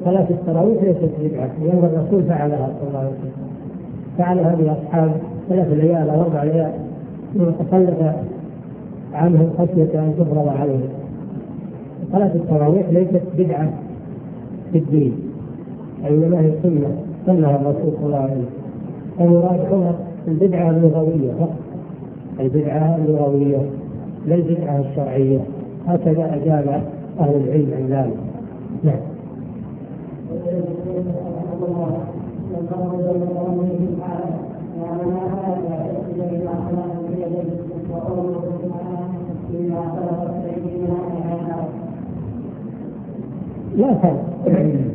صلاة التراويح ليست بدعة، لأن الرسول فعلها صلى الله عليه وسلم، فعلها بأصحاب 3 ليال أو 4 ليال ليتخلف عنهم خشية أن تفرض عليهم. صلاة التراويح ليست بدعة في الدين، إنما هي سنة سنها الرسول صلى الله عليه وسلم. المراد هنا البدعة اللغوية فقط، البدعة اللغوية لا البدعة الشرعية، هكذا أجاب أهل العلم عن ذلك. نعم. لا فرق